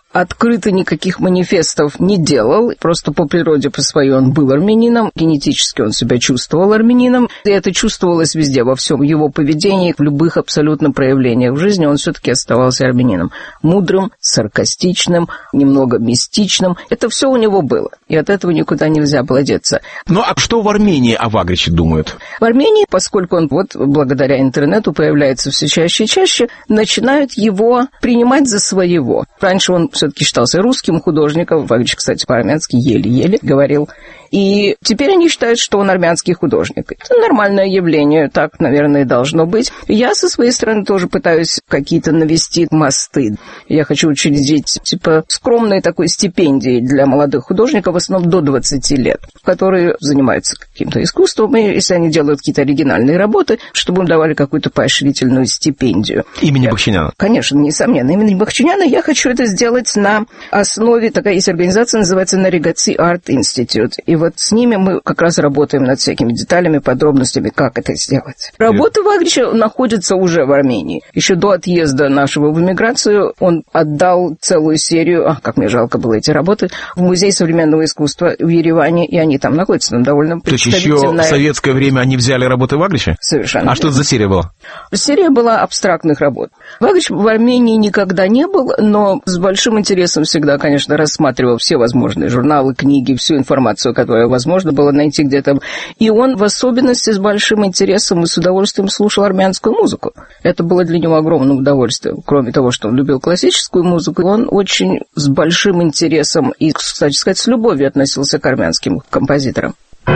открыто никаких манифестов не делал, просто по природе по своей он был армянином, генетически он себя чувствовал армянином, и это чувствовалось везде, во всем его поведении, в любых абсолютно проявлениях в жизни он все-таки оставался армянином. Мудрым, саркастичным, немного мистичным, это все у него было, и от этого никуда нельзя было деться. Ну а что в Армении о Вагриче думают? В Армении, поскольку он вот благодаря интернету появляется все чаще и чаще, начинают его принимать за своего. Раньше он все-таки считался русским художником, Вагрич, кстати, по-армянски еле-еле говорил, и теперь они считают, что он армянский художник. Это нормальное явление, так, наверное, и должно быть. Я со своей стороны тоже пытаюсь какие-то навести мосты. Я хочу учредить, типа, скромной такой стипендии для молодых художников, в основном до двадцати лет, которые занимаются каким-то искусством, и если они делают какие-то оригинальные работы, чтобы им давали какую-то поощрительную стипендию. Имени я, Бахчиняна? Конечно, несомненно. Имени Бахчиняна я хочу это сделать на основе, такая есть организация, называется Наригаци Art Institute. И вот с ними мы как раз работаем над всякими деталями, подробностями, как это сделать. Работа Вагрича находится уже в Армении. Еще до отъезда нашего в эмиграцию он отдал целую серию, ах, как мне жалко было эти работы, в Музей современного искусства в Ереване, и они там находятся, там довольно представительная... То есть еще в советское время они взяли работы Вагрича? Совершенно. А что это за серия была? Серия была абстрактных работ. Вагрич в Армении никогда не был, но с большим интересом всегда, конечно, рассматривал все возможные журналы, книги, всю информацию, которую возможно было найти где-то. И он в особенности с большим интересом и с удовольствием слушал армянскую музыку. Это было для него огромным удовольствием. Кроме того, что он любил классическую музыку, он очень с большим интересом и, кстати сказать, с любовью относился к армянским композиторам.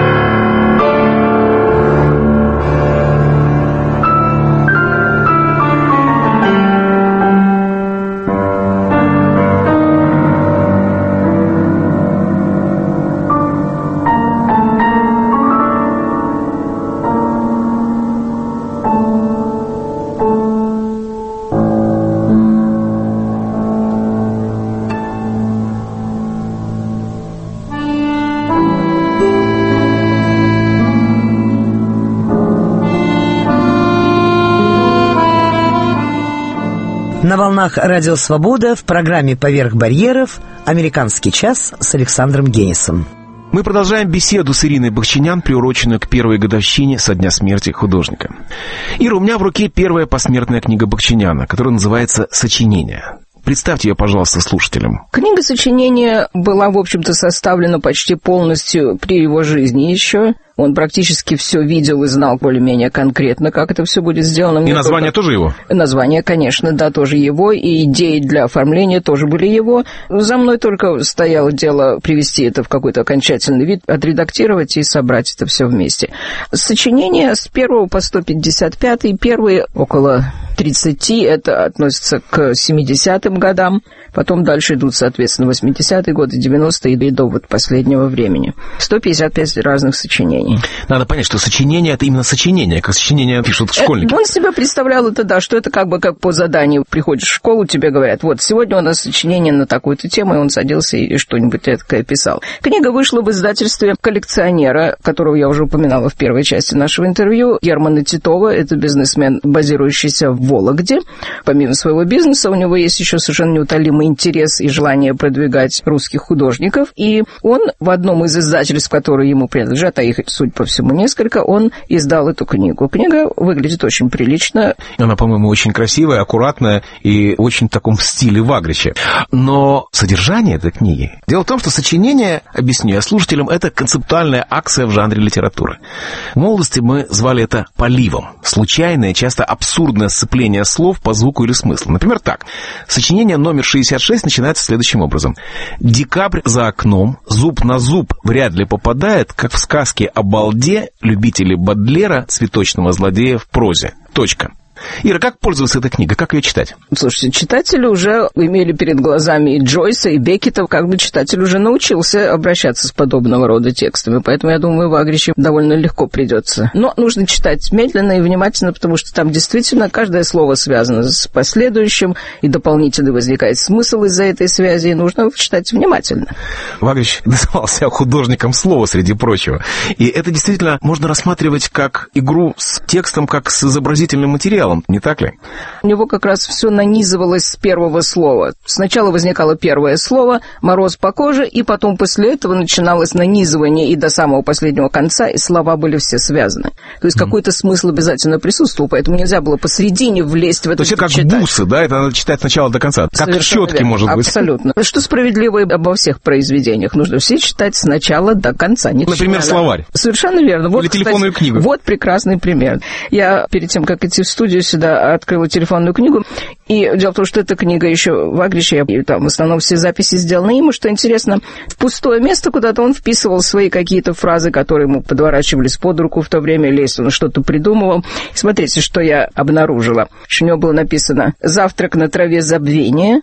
На волнах Радио Свобода в программе «Поверх барьеров» «Американский час» с Александром Генисом. Мы продолжаем беседу с Ириной Бахчинян, приуроченную к первой годовщине со дня смерти художника. Ира, у меня в руке первая посмертная книга Бахчиняна, которая называется «Сочинение». Представьте ее, пожалуйста, слушателям. Книга сочинения была, в общем-то, составлена почти полностью при его жизни еще. Он практически все видел и знал более-менее конкретно, как это все будет сделано. И Мне название только... тоже его? Название, конечно, да, тоже его. И идеи для оформления тоже были его. За мной только стояло дело привести это в какой-то окончательный вид, отредактировать и собрать это все вместе. Сочинения с первого по сто пятьдесят пятый, первые около тридцати, это относится к семидесятым годам. Потом дальше идут, соответственно, восьмидесятые годы, девяностые и до вот последнего времени. сто пятьдесят пять разных сочинений. Надо понять, что сочинение — это именно сочинение, как сочинение пишут школьники. Он себя представлял это, да, что это как бы как по заданию. Приходишь в школу, тебе говорят, вот, сегодня у нас сочинение на такую-то тему, и он садился и что-нибудь такое писал. Книга вышла в издательстве коллекционера, которого я уже упоминала в первой части нашего интервью, Германа Титова. Это бизнесмен, базирующийся в Вологде. Помимо своего бизнеса, у него есть еще совершенно неутолимый интерес и желание продвигать русских художников. И он в одном из издательств, которые ему принадлежат, а их, судя по всему, несколько, он издал эту книгу. Книга выглядит очень прилично. Она, по-моему, очень красивая, аккуратная и очень в таком стиле Вагрича. Но содержание этой книги... Дело в том, что сочинение, объясню я слушателям, это концептуальная акция в жанре литературы. В молодости мы звали это поливом. Случайное, часто абсурдное сцепление слов по звуку или смыслу. Например, так. Сочинение номер шестьдесят шесть начинается следующим образом. «Декабрь за окном, зуб на зуб вряд ли попадает, как в сказке о балде любители Бодлера, цветочного злодея в прозе. Точка». Ира, как пользоваться этой книгой? Как ее читать? Слушайте, читатели уже имели перед глазами и Джойса, и Беккета. Как бы читатель уже научился обращаться с подобного рода текстами. Поэтому, я думаю, Вагричу довольно легко придется. Но нужно читать медленно и внимательно, потому что там действительно каждое слово связано с последующим, и дополнительно возникает смысл из-за этой связи, и нужно читать внимательно. Вагрич назывался художником слова, среди прочего. И это действительно можно рассматривать как игру с текстом, как с изобразительным материалом. началом, не так ли? У него как раз все нанизывалось с первого слова. Сначала возникало первое слово, мороз по коже, и потом после этого начиналось нанизывание, и до самого последнего конца, и слова были все связаны. То есть mm. какой-то смысл обязательно присутствовал, поэтому нельзя было посредине влезть в это. То есть это как читать. Бусы, да? Это надо читать сначала до конца. Как Совершенно четки, верно. может быть. Абсолютно. Что справедливо и обо всех произведениях. Нужно все читать сначала до конца. Не Например, начиная. Словарь. Совершенно верно. Вот, или телефонную кстати, книгу. Вот прекрасный пример. Я перед тем, как идти в студию сюда, открыла телефонную книгу. И дело в том, что эта книга еще в Агрище, и там в основном все записи сделаны ему, что интересно, в пустое место куда-то он вписывал свои какие-то фразы, которые ему подворачивались под руку в то время, или если он что-то придумывал. И смотрите, что я обнаружила. У него было написано «Завтрак на траве забвения».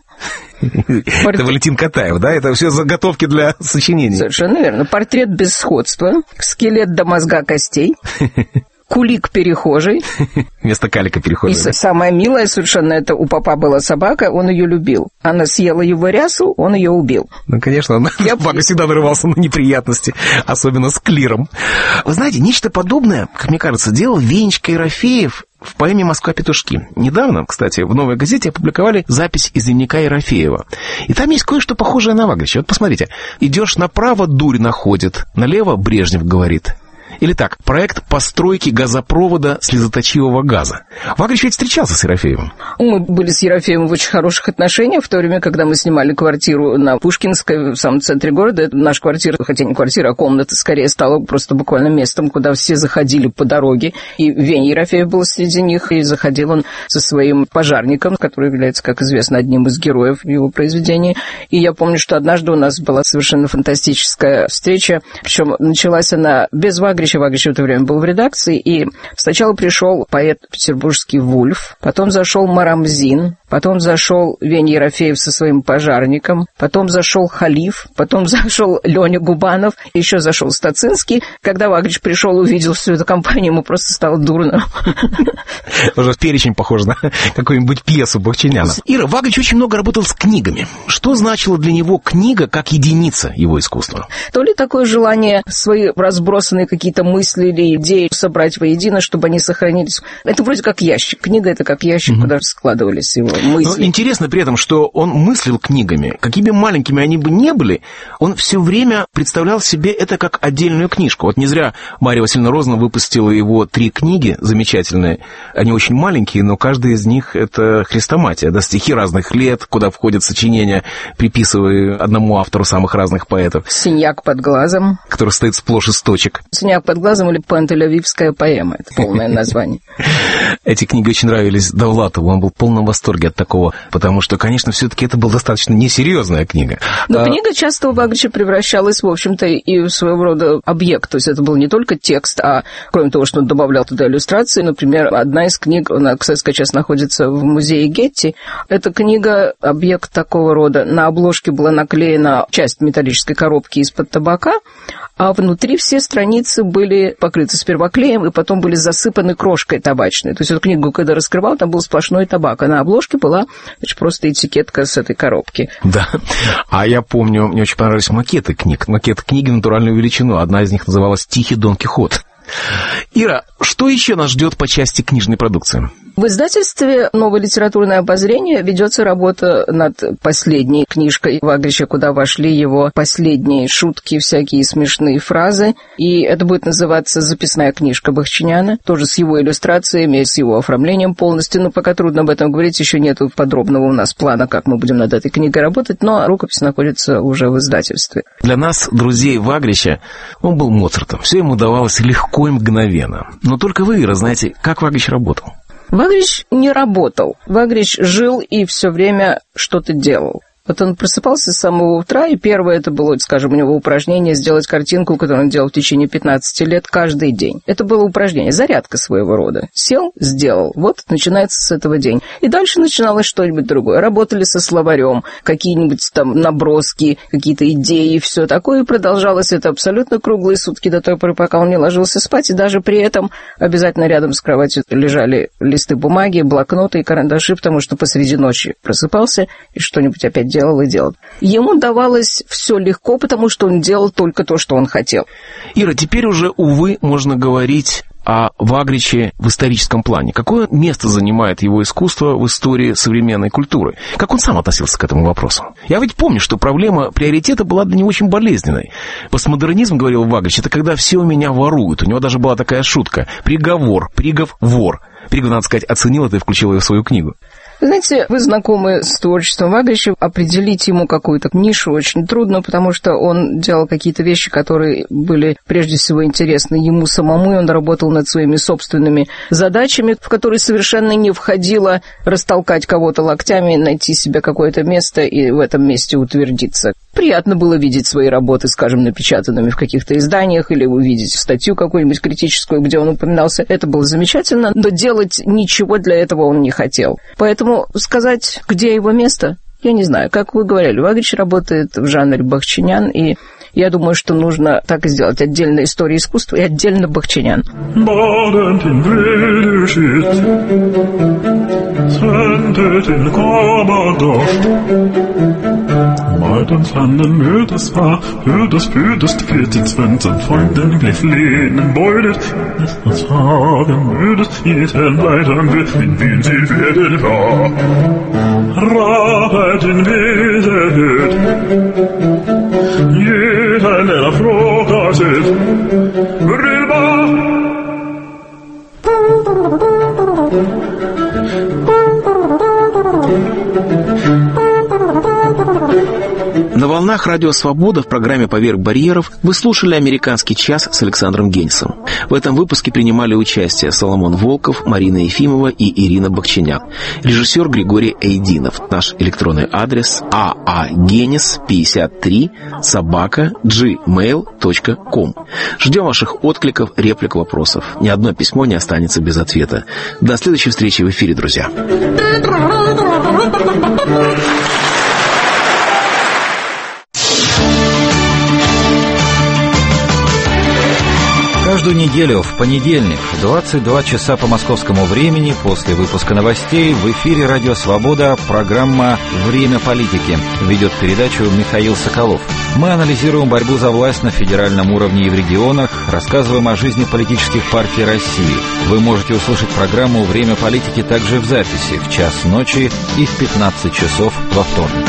Это Валентин Катаев, да? Это все заготовки для сочинений. Совершенно верно. Портрет без сходства, скелет до мозга костей, кулик перехожий. Вместо калика перехожий. И да? Самое милое совершенно, это у папа была собака, он ее любил. Она съела его рясу, он ее убил. Ну, конечно, он, Я... папа всегда нарывался на неприятности, особенно с клиром. Вы знаете, нечто подобное, как мне кажется, делал Венечка Ерофеев в поэме «Москва-петушки». Недавно, кстати, в «Новой газете» опубликовали запись из дневника Ерофеева. И там есть кое-что похожее на Вагрище. Вот посмотрите. «Идешь направо, дурь находит, налево Брежнев говорит». Или так, проект постройки газопровода слезоточивого газа. Вагрич ведь встречался с Ерофеевым. Мы были с Ерофеевым в очень хороших отношениях в то время, когда мы снимали квартиру на Пушкинской, в самом центре города. Это наша квартира, хотя не квартира, а комната, скорее стала просто буквально местом, куда все заходили по дороге. И Веня Ерофеев был среди них, и заходил он со своим пожарником, который является, как известно, одним из героев его произведения. И я помню, что однажды у нас была совершенно фантастическая встреча, причем началась она без Вагрича. Вагрич в это время был в редакции, и сначала пришел поэт петербургский Вульф, потом зашел Марамзин, потом зашел Веня Ерофеев со своим пожарником, потом зашел Халиф, потом зашел Леня Губанов, еще зашел Стацинский. Когда Вагрич пришел, увидел всю эту компанию, ему просто стало дурно. Уже перечень похож на какую-нибудь пьесу Бахчиняна. Ира, Вагрич очень много работал с книгами. Что значила для него книга как единица его искусства? То ли такое желание свои разбросанные какие-то мысли или идеи собрать воедино, чтобы они сохранились. Это вроде как ящик. Книга — это как ящик, mm-hmm. куда складывались его мысли. Но интересно при этом, что он мыслил книгами. Какими маленькими они бы не были, он все время представлял себе это как отдельную книжку. Вот не зря Марья Васильевна Розанова выпустила его три книги замечательные. Они очень маленькие, но каждая из них — это хрестоматия. Да, стихи разных лет, куда входят сочинения, приписывая одному автору самых разных поэтов. «Синяк под глазом», который стоит сплошь из точек. «Синяк под глазом» или «Пантелевивская поэма». Это полное название. Эти книги очень нравились Довлатову. Он был в полном восторге от такого, потому что, конечно, все-таки это была достаточно несерьезная книга. Но а... книга часто у Вагрича превращалась, в общем-то, и в своего рода объект. То есть это был не только текст, а кроме того, что он добавлял туда иллюстрации. Например, одна из книг, она, кстати, сейчас находится в музее Гетти. Эта книга — объект такого рода. На обложке была наклеена часть металлической коробки из-под табака, а внутри все страницы были покрыты сперва клеем, и потом были засыпаны крошкой табачной. То есть эту книгу, когда раскрывал, там был сплошной табак, а на обложке была, значит, просто этикетка с этой коробки. Да, а я помню, мне очень понравились макеты книг. Макеты книги натуральную величину. Одна из них называлась «Тихий Дон Кихот». Ира, что еще нас ждет по части книжной продукции? В издательстве «Новое литературное обозрение» ведется работа над последней книжкой Вагрича, куда вошли его последние шутки, всякие смешные фразы. И это будет называться «Записная книжка Бахчиняна», тоже с его иллюстрациями, с его оформлением полностью. Но пока трудно об этом говорить, еще нет подробного у нас плана, как мы будем над этой книгой работать, но рукопись находится уже в издательстве. Для нас, друзей Вагрича, он был Моцартом. Все ему давалось легко и мгновенно. Но только вы, Ира, знаете, как Вагрич работал? Вагрич не работал. Вагрич жил и все время что-то делал. Вот он просыпался с самого утра, и первое это было, скажем, у него упражнение сделать картинку, которую он делал в течение пятнадцати лет каждый день. Это было упражнение, зарядка своего рода. Сел, сделал. Вот начинается с этого день. И дальше начиналось что-нибудь другое. Работали со словарем, какие-нибудь там наброски, какие-то идеи, все такое. И продолжалось это абсолютно круглые сутки до той поры, пока он не ложился спать. И даже при этом обязательно рядом с кроватью лежали листы бумаги, блокноты и карандаши, потому что посреди ночи просыпался и что-нибудь опять делал. делал и делал. Ему давалось все легко, потому что он делал только то, что он хотел. Ира, теперь уже, увы, можно говорить о Вагриче в историческом плане. Какое место занимает его искусство в истории современной культуры? Как он сам относился к этому вопросу? Я ведь помню, что проблема приоритета была для него очень болезненной. Постмодернизм, говорил Вагрич, это когда все у меня воруют. У него даже была такая шутка. Приговор, Пригов, вор. Пригов, надо сказать, оценил это и включил ее в свою книгу. Знаете, вы знакомы с творчеством Вагрича, определить ему какую-то нишу очень трудно, потому что он делал какие-то вещи, которые были прежде всего интересны ему самому, и он работал над своими собственными задачами, в которые совершенно не входило растолкать кого-то локтями, найти себе какое-то место и в этом месте утвердиться. Приятно было видеть свои работы, скажем, напечатанными в каких-то изданиях или увидеть статью какую-нибудь критическую, где он упоминался. Это было замечательно, но делать ничего для этого он не хотел. Поэтому сказать, где его место, я не знаю. Как вы говорили, Вагрич работает в жанре Бахчинян, и я думаю, что нужно так и сделать. Отдельная история искусства и отдельно Бахчинян. Morgens handen mödes war, hördes, hördes, vierzig, zwanzig, Freunden gleich lehnen, beudet, das Hagen mödes, jeden weiteren wird, in Wien sie werden wahr. Rabet in Wesen hört, jeder, der auf Rocker sitzt, rüber. На волнах Радио Свобода в программе «Поверх барьеров» вы слушали «Американский час» с Александром Генисом. В этом выпуске принимали участие Соломон Волков, Марина Ефимова и Ирина Бахчинян. Режиссер Григорий Эйдинов. Наш электронный адрес aagenis пятьдесят три собака джи мейл точка ком. Ждем ваших откликов, реплик, вопросов. Ни одно письмо не останется без ответа. До следующей встречи в эфире, друзья. Каждую неделю в понедельник в двадцать два часа по московскому времени после выпуска новостей в эфире «Радио Свобода» программа «Время политики». Ведет передачу Михаил Соколов. Мы анализируем борьбу за власть на федеральном уровне и в регионах, рассказываем о жизни политических партий России. Вы можете услышать программу «Время политики» также в записи в час ночи и в пятнадцать часов во вторник.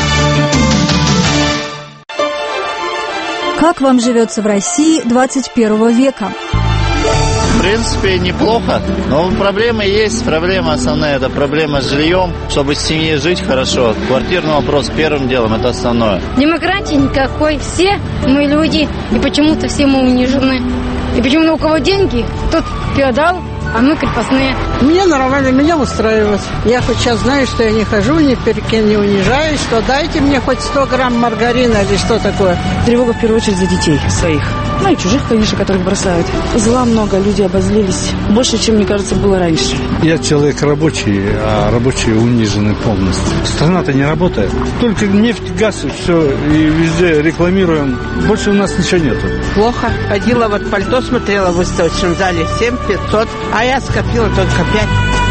Как вам живется в России двадцать первого века? В принципе, неплохо, но проблемы есть. Проблема основная – это проблема с жильем. Чтобы с семьей жить хорошо, квартирный вопрос первым делом – это основное. Демократии никакой. Все мы люди, и почему-то все мы унижены. И почему-то у кого деньги, тот феодал, а мы крепостные. Мне нормально, меня устраивает. Я хоть сейчас знаю, что я не хожу, ни перед кем не унижаюсь, что дайте мне хоть сто грамм маргарина или что такое. Тревога в первую очередь за детей своих. Ну и чужих, конечно, которых бросают. Зла много, люди обозлились. Больше, чем, мне кажется, было раньше. Я человек рабочий, а рабочие унижены полностью. Страна-то не работает. Только нефть, газ и все, и везде рекламируем. Больше у нас ничего нету. Плохо. Ходила, вот пальто смотрела в выставочном зале семь пятьсот, а я скопила только пять.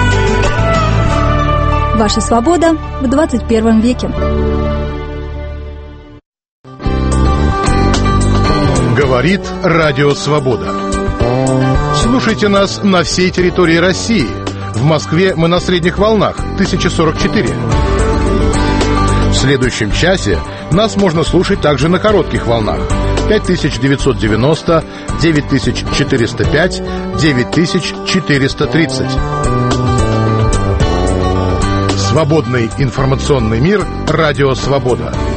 Ваша свобода в двадцать первом веке. Говорит Радио Свобода. Слушайте нас на всей территории России. В Москве мы на средних волнах тысяча сорок четыре. В следующем часе нас можно слушать также на коротких волнах пять тысяч девятьсот девяносто, девять тысяч четыреста пять, девять тысяч четыреста тридцать. Свободный информационный мир. Радио Свобода.